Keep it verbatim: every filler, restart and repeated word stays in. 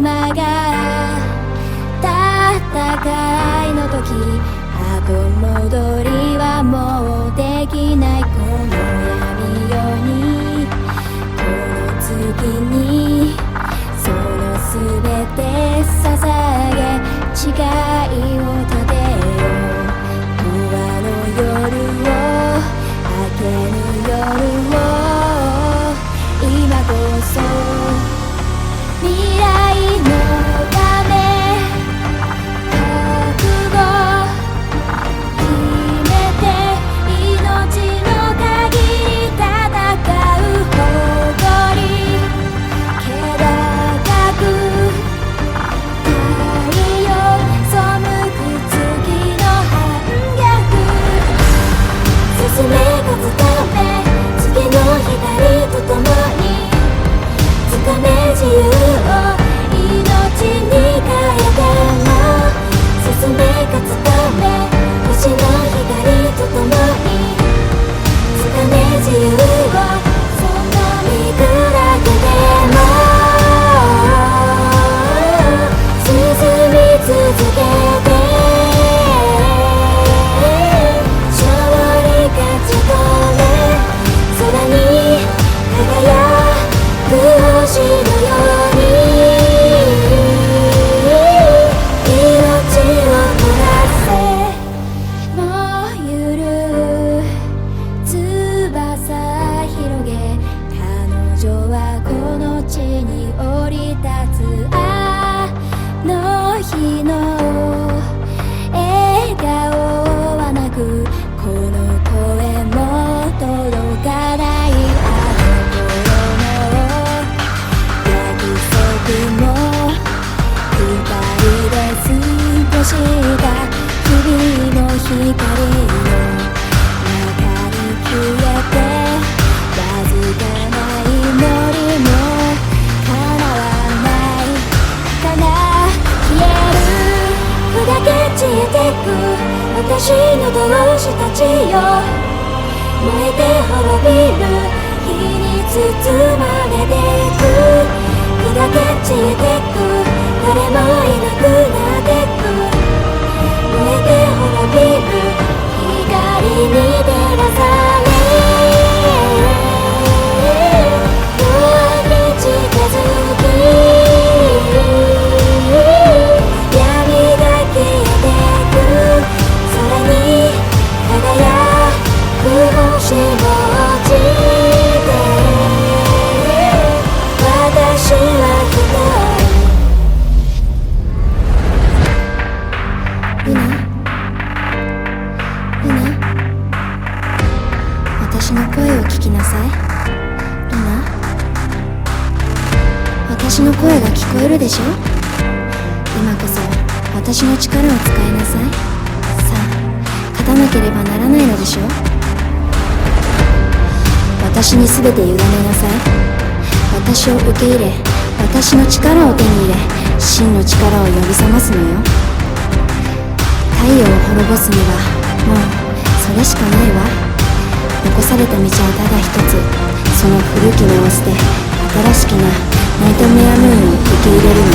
今が戦いの時、後戻りはもうできない。この闇夜に、この月に、そのすべて捧げ、誓いを立てよう。永遠の夜を、明けぬ夜を、今こそ未来のため覚悟決めて、命の限り戦う誇り、気高く太陽背く月の反逆、進め勝つため月の光とともに掴め自由を、命に変えても進め勝つため、星の光とともに掴め自由を、その身砕けでも進み続けて、勝利勝ち取れ、空に輝く星のように、命を燃やせ。もうゆる翼広げ、彼女はこの地に降り立つ。あの日の笑顔はなく、この声も届かない。した日々の光の中に消えて、わずかな祈りも叶わないかな。消える砕け散ってく私の同志たちよ、燃えて滅びる火に包まれてく、砕け散ってく誰もいなくなってく、燃えて滅びる光に照らされ、永遠に近づき、闇が消えてく空に輝く星も落ちて、私は一人。ルナ、ルナ、私の声を聞きなさい。ルナ、私の声が聞こえるでしょ。今こそ私の力を使いなさい。さあ、勝たなければならないのでしょ。私に全て委ねなさい。私を受け入れ、私の力を手に入れ、真の力を呼び覚ますのよ。太陽を滅ぼすにはもうそれしかないわ。残された道はただ一つ、その古き目を捨て新しきなナイトメアムーンを受け入れるの。